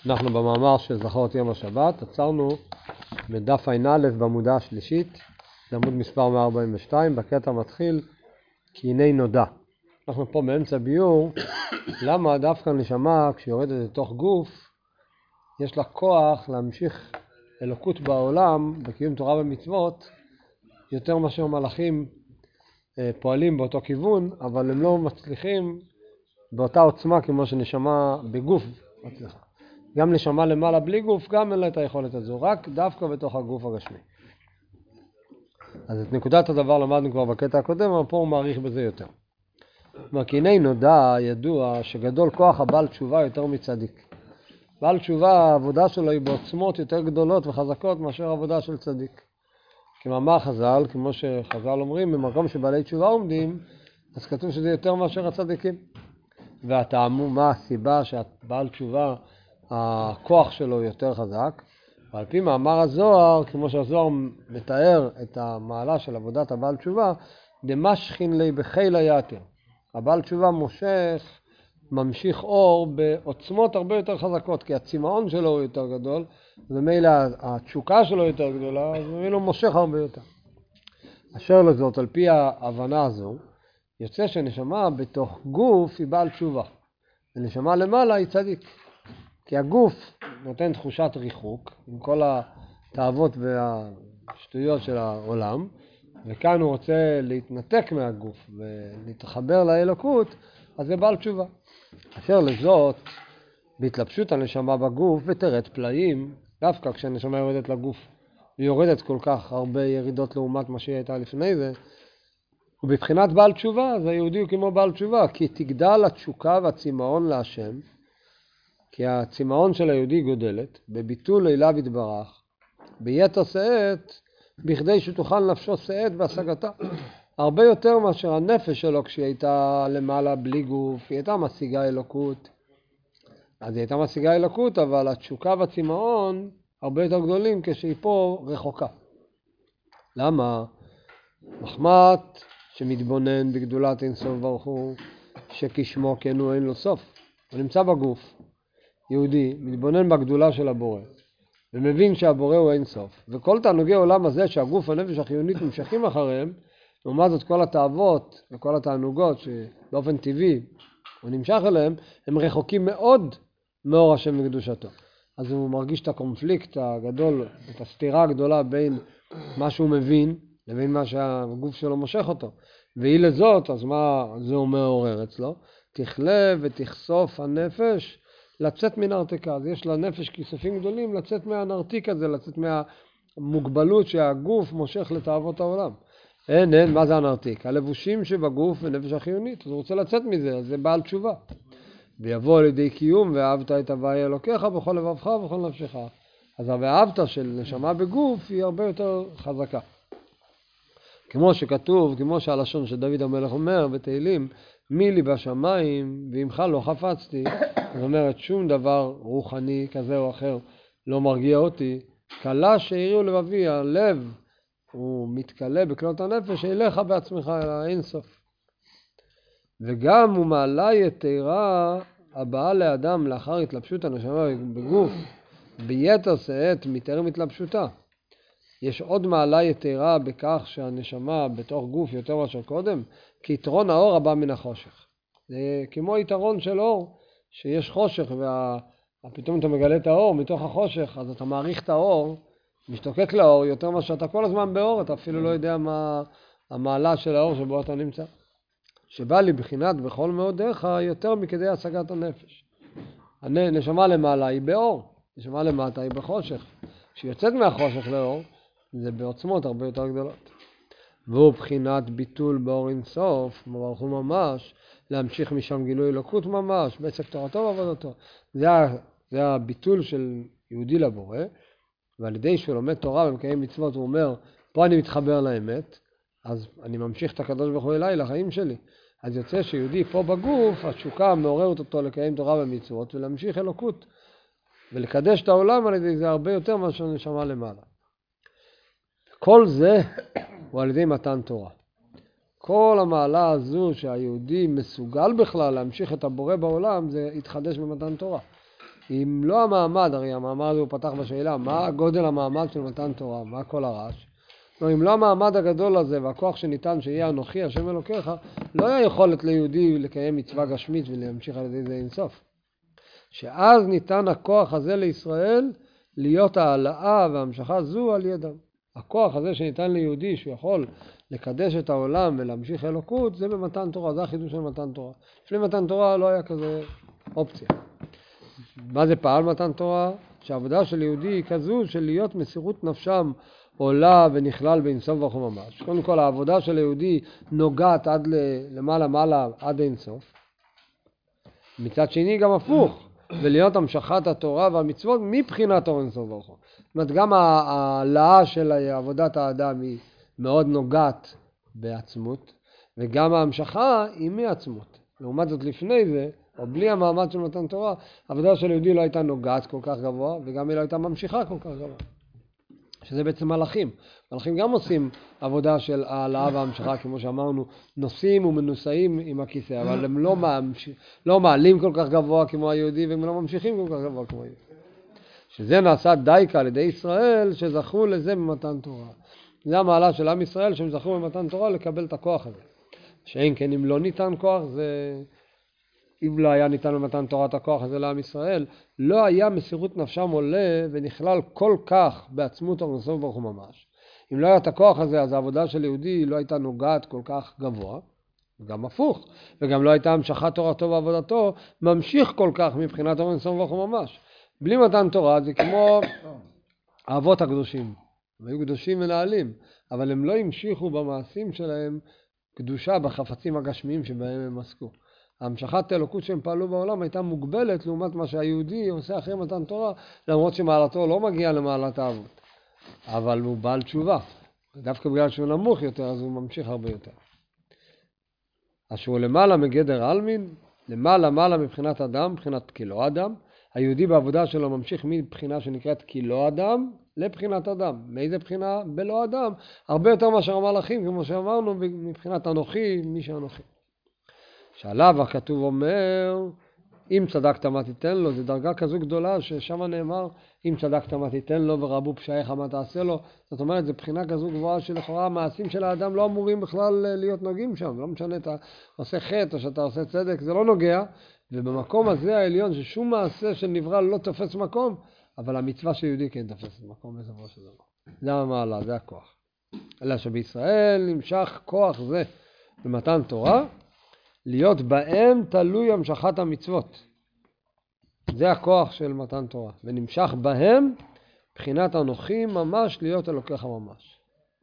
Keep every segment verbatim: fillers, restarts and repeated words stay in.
אנחנו במאמר של זכרות יום השבת, עצרנו בדף ע"א בעמודה השלישית, בעמוד מספר מאה ארבעים ושתיים, בקטע מתחיל, כי הנה נודע. אנחנו פה באמצע ביור, למה דווקא נשמה כשיורדת לתוך גוף, יש לה כוח להמשיך אלוקות בעולם, בקיום תורה ומצוות, יותר מאשר מלאכים פועלים באותו כיוון, אבל הם לא מצליחים באותה עוצמה כמו שנשמה בגוף מצליחה. גם נשמה למעלה בלי גוף, גם אין לה את היכולת הזו, רק דווקא בתוך הגוף הגשמי. אז את נקודת הדבר למדנו כבר בקטע הקודם, אבל פה הוא מעריך בזה יותר. כי הנה נודע, ידוע, שגדול כוח הבעל תשובה יותר מצדיק. בעל תשובה, העבודה שלו היא בעוצמות יותר גדולות וחזקות מאשר העבודה של צדיק. כמאמר חז"ל, כמו שחז"ל אומרים, במקום שבעלי תשובה עומדים, אז כתוב שזה יותר מאשר הצדיקים. והטעמו, מה הסיבה שהבעל תשובה, הכוח שלו יותר חזק? ועל פי מאמר הזוהר, כמו שהזוהר מתאר את המעלה של עבודת הבעל תשובה, דמשכין לי בחיל היתר. הבעל תשובה מושך, ממשיך אור בעוצמות הרבה יותר חזקות, כי הצמאון שלו הוא יותר גדול, ומילא התשוקה שלו יותר גדולה, אז הוא מושך הרבה יותר. אשר לזאת, על פי ההבנה הזו, יוצא שנשמה בתוך גוף היא בעל תשובה, ונשמה למעלה היא צדיק. כי הגוף נותן תחושת ריחוק, עם כל התאוות והשטויות של העולם, וכאן הוא רוצה להתנתק מהגוף ולהתחבר לאלוקות, אז זה בעל תשובה. אשר לזאת, בהתלבשות הנשמה בגוף ותרד פלאים, דווקא כשהנשמה יורדת לגוף, היא יורדת כל כך הרבה ירידות לעומת מה שהיא הייתה לפני זה, ובבחינת בעל תשובה, אז היהודי הוא כמו בעל תשובה, כי תגדל התשוקה והצמאון להשם, כי הצמאון של היהודי גודלת, בביטול אליו יתברך, ביתר שאת, בכדי שתוכל נפשו שאת בהשגתה. הרבה יותר מאשר הנפש שלו כשהיא הייתה למעלה בלי גוף, היא הייתה משיגה אלוקות. אז היא הייתה משיגה אלוקות, אבל התשוקה והצמאון הרבה יותר גדולים כשהיא פה רחוקה. למה? מחמת שמתבונן בגדולת אין סוף ברוך הוא, שכשמו כן הוא אין לו סוף. הוא נמצא בגוף. יהודי מתבונן בגדולה של הבורא, ומבין שהבורא הוא אין סוף. וכל תענוגי העולם הזה שהגוף והנפש החיונית נמשכים אחריהם, לעומת זאת כל התאוות וכל התענוגות שבאופן טבעי הוא נמשך אליהם, הם רחוקים מאוד מאור השם וקדושתו. אז הוא מרגיש את הקונפליקט הגדול, את הסתירה הגדולה בין מה שהוא מבין לבין מה שהגוף שלו מושך אותו. והיא לזאת, אז מה זה אומר עורר אצלו? תכלה ותחשוף הנפש לצאת מן הארתיקה. אז יש לנפש כיסופים גדולים לצאת מהנרתיק הזה, לצאת מהמוגבלות שהגוף מושך לתאוות העולם. אין, אין, מה זה הנרתיק? הלבושים שבגוף ונפש החיונית. אז הוא רוצה לצאת מזה, אז זה בעל תשובה. ויבוא על ידי קיום, ואהבת את הוואי אלוקיך בכל לבבך ובכל נפשך. אז ה"ואהבת" של נשמה בגוף היא הרבה יותר חזקה. כמו שכתוב, כמו שהלשון של דוד המלך אומר בתהילים, מי לי בשמיים ועמך לא חפצתי. זאת אומרת, שום דבר רוחני כזה או אחר לא מרגיע אותי. קלה שהריעו לבבי, הלב הוא מתקלה בקלות הנפש, אליך בעצמך אל האינסוף. וגם הוא מעלה יתרה הבאה לאדם לאחר התלבשות הנשמה בגוף, ביתר שאת מתאר מתלבשותה. יש עוד מעלה יתרה בכך שהנשמה בתוך גוף יותר מאשר קודם, כי יתרון האור הבא מן החושך. זה כמו יתרון של אור, שיש חושך ופתאום אתה מגלה את האור מתוך החושך, אז אתה מעריך את האור, משתוקק לאור יותר מה שאתה כל הזמן באור, אתה אפילו לא יודע מה המעלה של האור שבו אתה נמצא. שבא לי בחינת בכל מאודיך יותר מכדי השגת הנפש. הנשמה למעלה היא באור, נשמה למטה היא בחושך. כשיוצאת מהחושך לאור, זה בעוצמות הרבה יותר גדולות. והוא בחינת ביטול באור אינסוף, ברוך הוא ממש, להמשיך משם גילוי אלוקות ממש, בעצם תורתו ועבודתו. זה, זה הביטול של יהודי לבורא, ועל ידי שהוא לומד תורה ומקיים מצוות, הוא אומר, פה אני מתחבר לאמת, אז אני ממשיך את הקדוש ברוך הוא אליי, לחיים שלי. אז יוצא שיהודי פה בגוף, התשוקה מעוררת אותו לקיים תורה ומצוות, ולהמשיך אלוקות, ולקדש את העולם על ידי זה הרבה יותר מה שנשמה למעלה. כל זה הוא על ידי מתן תורה. כל המעלה הזו שהיהודי מסוגל בכלל להמשיך את הבורא בעולם, זה יתחדש במתן תורה. אם לא המעמד, הרי המעמד הזה הוא פתח בשאלה, מה גודל המעמד של מתן תורה, מה כל הרעש? לא, אם לא המעמד הגדול הזה והכוח שניתן שיהיה אנוכי השם אלוקיך, לא היה יכולת ליהודי לקיים מצווה גשמית ולהמשיך על ידי זה אינסוף. שאז ניתן הכוח הזה לישראל להיות העלאה והמשכה זו על ידם. הכוח הזה שניתן ליהודי שהוא יכול לקדש את העולם ולהמשיך אלוקות, זה במתן תורה, זה החידוש של מתן תורה. לפני מתן תורה לא היה כזה אופציה. מה זה פעל מתן תורה? שהעבודה של יהודי היא כזו של להיות מסירות נפשם עולה ונכלל באינסוף ברוך הוא ממש. קודם כל העבודה של יהודי נוגעת עד למעלה מעלה עד אינסוף. מצד שני גם הפוך, ולהיות המשכת התורה והמצוות מבחינת אור אינסוף ברוך הוא. זאת אומרת גם העלאה של עבודת האדם היא מאוד נוגעת בעצמות, וגם ההמשכה היא מעצמות. לעומת זאת לפני זה, או בלי המעמד של מתן תורה, העבודה של יהודי לא הייתה נוגעת כל כך גבוה, וגם היא לא הייתה ממשיכה כל כך גבוה. שזה בעצם מלאכים. מלאכים גם עושים עבודה של העלאה והמשכה, כמו שאמרנו, נוסעים ומנוסעים עם הכיסא, אבל הם לא, ממש... לא מעלים כל כך גבוה כמו היהודי, והם לא ממשיכים כל כך גבוה כמו היהודי. שזה נעשה דייקה על ידי ישראל, שזכו לזה במתן תורה. זה המעלה של עם ישראל, שהם זכו במתן תורה לקבל את הכוח הזה. שאין כן, אם לא ניתן כוח, זה... אם לא היה ניתן במתן תורת הכוח הזה לעם ישראל, לא היה מסירות נפשם עולה ונכלל כל כך בעצמות אור אינסוף ברוך הוא ממש. אם לא היה את הכוח הזה, אז העבודה של יהודי לא הייתה נוגעת כל כך גבוה, וגם הפוך, וגם לא הייתה המשכת תורתו ועבודתו, ממשיך כל כך מבחינת אור אינסוף ברוך הוא ממש. בלי מתן תורה זה כמו האבות הקדושים, הם היו קדושים מנהלים, אבל הם לא המשיכו במעשים שלהם קדושה בחפצים הגשמיים שבהם הם עסקו. המשכת האלוקות שהם פעלו בעולם הייתה מוגבלת לעומת מה שהיהודי עושה אחרי מתן תורה, למרות שמעלתו לא מגיע למעלת האבות. אבל הוא בעל תשובה. דווקא בגלל שהוא נמוך יותר, אז הוא ממשיך הרבה יותר. אז שהוא למעלה מגדר אלמין, למעלה מעלה מבחינת אדם, מבחינת כלא אדם. היהודי בעבודה שלו ממשיך מבחינה שנקראת כלא אדם לבחינת אדם. מאיזה בחינה? בלא אדם. הרבה יותר מאשר המלאכים, כמו שאמרנו, מבחינת אנוכי, מי שאנוכי. שעליו הכתוב אומר, אם צדקת מה תיתן לו, זו דרגה כזו גדולה ששם נאמר, אם צדקת מה תיתן לו ורבו פשעיך מה תעשה לו. זאת אומרת, זו בחינה כזו גבוהה שלכאורה המעשים של האדם לא אמורים בכלל להיות נוגעים שם. לא משנה, אתה עושה חטא או שאתה עושה צדק, זה לא נוגע. ובמקום הזה העליון ששום מעשה של נברא לא תופס מקום, אבל המצווה של יהודי כן תופס מקום בסופו של דבר. זה המעלה, זה הכוח. אלא שבישראל נמשך כוח זה במתן תורה, להיות בהם תלוי המשכת המצוות. זה הכוח של מתן תורה. ונמשך בהם בחינת אנוכי ממש להיות אלוקיך ממש.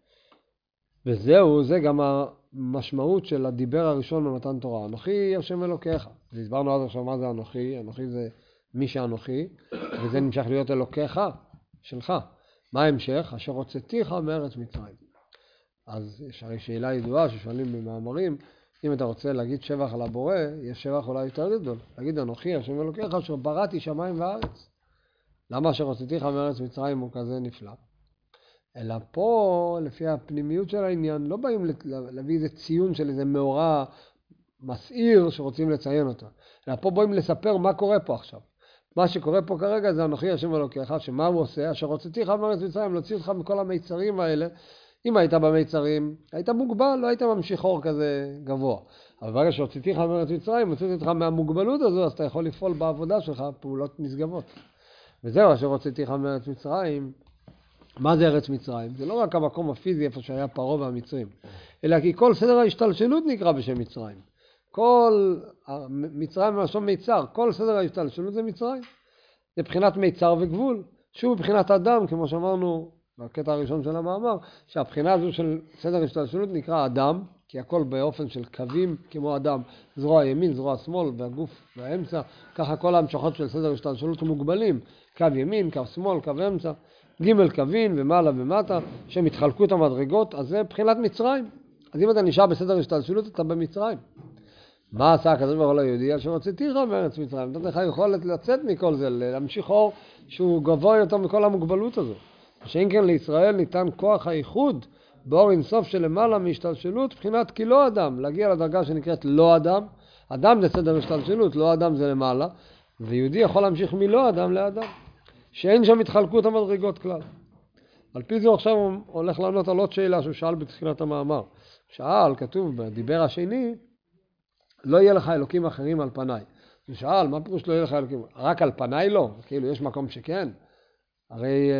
וזהו, זה גם המשמעות של הדיבר הראשון במתן תורה. אנוכי השם אלוקיך. והסברנו עד עכשיו מה זה אנוכי. אנוכי זה מי שאנוכי, וזה נמשך להיות אלוקיך שלך. מה ההמשך? אשר הוצאתיך מארץ מצרים. אז יש הרי שאלה ידועה ששואלים במאמרים, אם אתה רוצה להגיד שבח על הבורא, יש שבח אולי יותר גדול. להגיד אנוכי השם אלוקיך אשר בראתי שמיים וארץ. למה אשר הוצאתיך מארץ מצרים הוא כזה נפלא? אלא פה, לפי הפנימיות של העניין, לא באים להביא איזה ציון של איזה מאורע מסעיר שרוצים לציין אותה. אלא פה באים לספר מה קורה פה עכשיו. מה שקורה פה כרגע זה אנוכי השם אלוקיך, שמה הוא עושה? אשר הוצאתיך מארץ מצרים, להוציא אותך מכל המיצרים האלה. אם היית במיצרים, היית מוגבל, לא היית ממשיך אור כזה גבוה. אבל ברגע שהוצאתיך מארץ מצרים, הוצאתי אותך מהמוגבלות הזו, אז אתה יכול לפעול בעבודה שלך פעולות נשגבות. וזהו, אשר הוצאתיך מארץ מצרים. מה זה ארץ מצרים? זה לא רק המקום הפיזי איפה שהיה פרעה והמצרים, אלא כי כל סדר ההשתלשלות נקרא בשם מצרים. כל מצרים מלשון מיצר, כל סדר ההשתלשלות זה מצרים. זה בחינת מיצר וגבול. שוב בחינת אדם, כמו שאמרנו בקטע הראשון של המאמר, שהבחינה הזו של סדר השתלשלות נקרא אדם, כי הכל באופן של קווים כמו אדם, זרוע ימין, זרוע שמאל, והגוף והאמצע, ככה כל המשכות של סדר השתלשלות מוגבלים, קו ימין, קו שמאל, קו אמצע, ג' קווין ומעלה ומטה, שהם התחלקו את המדרגות, אז זה בחינת מצרים. אז אם אתה נשאר בסדר השתלשלות, אתה במצרים. מה עשה הקדוש ברוך הוא ליהודי? אשר הוצאתיך מארץ מצרים, נתת לך יכולת לצאת מכל זה, להמשיך אור שהוא גבוה יותר מכל המוגבלות הזו. שאין כן לישראל ניתן כוח הייחוד באור אינסוף שלמעלה מהשתלשלות, בחינת כי לא אדם, להגיע לדרגה שנקראת לא אדם. אדם זה סדר השתלשלות, לא אדם זה למעלה. ויהודי יכול להמשיך מלא אדם לאדם, שאין שם התחלקות המדרגות כלל. על פי זה עכשיו הוא הולך לענות על עוד שאלה שהוא שאל בתחילת המאמר. שאל, כתוב בדיבר השני, לא יהיה לך אלוקים אחרים על פניי. הוא שאל, מה פירוש לא יהיה לך אלוקים? רק על פניי לא, כאילו יש מקום שכן. הרי,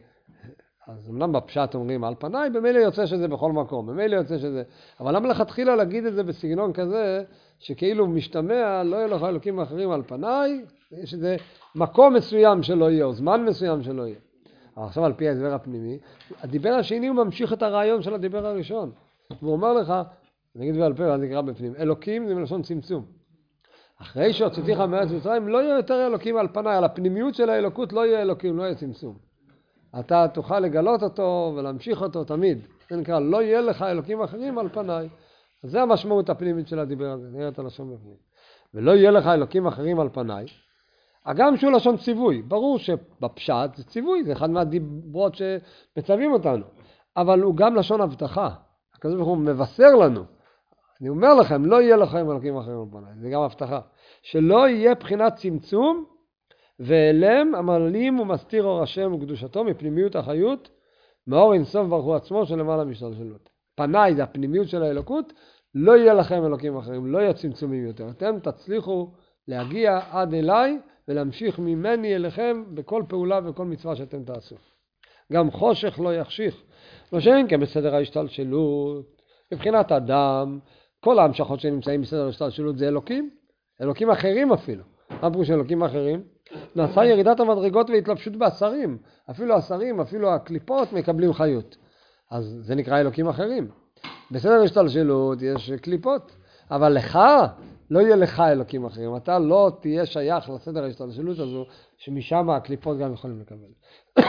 אז אמנם בפשט אומרים על פניי, במילא יוצא שזה בכל מקום, במילא יוצא שזה, אבל למה לכתחילה להגיד את זה בסגנון כזה, שכאילו משתמע, לא יהיה לך אלוקים אחרים על פניי, יש איזה מקום מסוים שלא יהיה, או זמן מסוים שלא יהיה. אבל עכשיו על פי ההסבר הפנימי, הדיבר השני הוא ממשיך את הרעיון של הדיבר הראשון. והוא אומר לך, נגיד ועל פה, אז נקרא בפנים, אלוקים זה מלשון צמצום. אחרי שהוצאתיך מארץ מצרים, לא יהיה יותר אלוקים על פניי, על הפנימיות של האלוקות לא יהיה אלוקים, לא יהיה צמצום. אתה תוכל לגלות אותו ולהמשיך אותו תמיד. זה נקרא, לא יהיה לך אלוקים אחרים על פניי. אז זה המשמעות הפנימית של הדיבר הזה, נראה את הלשון בפנים. ולא יהיה לך אלוקים אחרים על פניי. הגם שהוא לשון ציווי, ברור שבפשט זה ציווי, זה אחד מהדיברות שמצווים אותנו. אבל הוא גם לשון הבטחה. הקדוש ברוך הוא מבשר לנו. אני אומר לכם, לא יהיה לכם אלוקים אחרים על פניי. זה גם הבטחה. שלא יהיה בחינת צמצום, ואלם המעלים ומסתיר אור השם וקדושתו מפנימיות החיות, מאור אינסוף ברוך הוא עצמו שלמעלה משתלשלות. פניי זה הפנימיות של האלוקות, לא יהיה לכם אלוקים אחרים, לא יהיה צמצומים יותר. אתם תצליחו להגיע עד אליי ולהמשיך ממני אליכם בכל פעולה וכל מצווה שאתם תעשו. גם חושך לא יחשיך. לא שאין כן בסדר ההשתלשלות, מבחינת אדם, כל ההמשכות שנמצאים בסדר ההשתלשלות זה אלוקים, אלוקים אחרים אפילו. מה פירוש אלוקים אחרים? נעשה ירידת המדרגות והתלבשות בעשרים. אפילו השרים, אפילו הקליפות מקבלים חיות. אז זה נקרא אלוקים אחרים. בסדר השתלשלות יש קליפות, אבל לך לא יהיה לך אלוקים אחרים. אתה לא תהיה שייך לסדר ההשתלשלות הזו, שמשם הקליפות גם יכולים לקבל.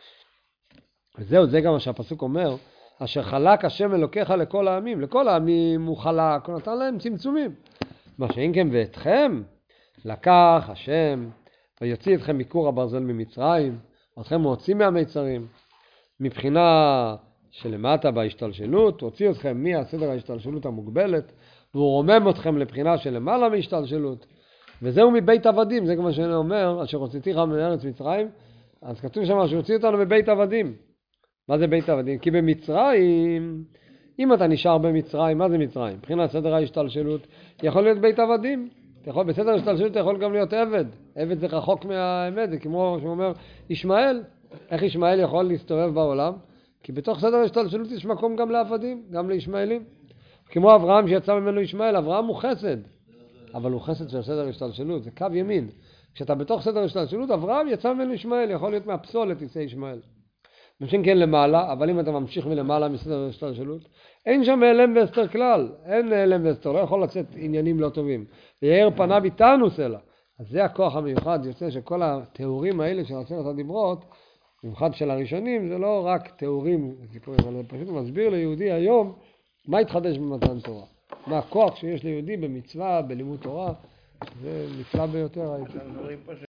וזהו, זה גם מה שהפסוק אומר, אשר חלק השם אלוקיך לכל העמים. לכל העמים הוא חלק, הוא נתן להם צמצומים. מה שאין כן ואתכם, לקח השם, ויוציא אתכם מכור הברזל ממצרים, אתכם מוציא מהמיצרים, מבחינה שלמטה בהשתלשלות, הוציא אתכם מהסדר ההשתלשלות המוגבלת, והוא רומם אתכם לבחינה שלמעלה מהשתלשלות, וזהו מבית עבדים, זה כמו שאני אומר, אשר הוצאתיך מארץ מצרים, אז כתוב שם שהוציא אותנו מבית עבדים. מה זה בית עבדים? כי במצרים, אם אתה נשאר במצרים, מה זה מצרים? מבחינת סדר ההשתלשלות, יכול להיות בית עבדים. יכול, בסדר ההשתלשלות אתה יכול גם להיות עבד. עבד זה רחוק מהאמת, זה כמו שהוא אומר, ישמעאל. איך ישמעאל יכול להסתובב בעולם? כי בתוך סדר ההשתלשלות יש מקום גם לעבדים, גם לישמעאלים. כמו אברהם שיצא ממנו ישמעאל, אברהם הוא חסד. אבל הוא חסד של סדר ההשתלשלות, זה קו ימין. כשאתה בתוך סדר ההשתלשלות, אברהם יצא ממנו ישמעאל, יכול להיות מהפסולת יצא ישמעאל. משין כן למעלה, אבל אם אתה ממשיך מלמעלה מסדר ההשתלשלות, אין שם אלם ואסתר כלל, אין אלם ואסתר, לא יכול לצאת עניינים לא טובים. ויאר פניו איתנו סלע. אז זה הכוח המיוחד, יוצא שכל התיאורים האלה של עשרת הדיברות, במיוחד של הראשונים, זה לא רק תיאורים, אבל זה פשוט מסביר ליהודי היום, מה התחדש במתן תורה. מה הכוח שיש ליהודי במצווה, בלימוד תורה, זה נפלא ביותר.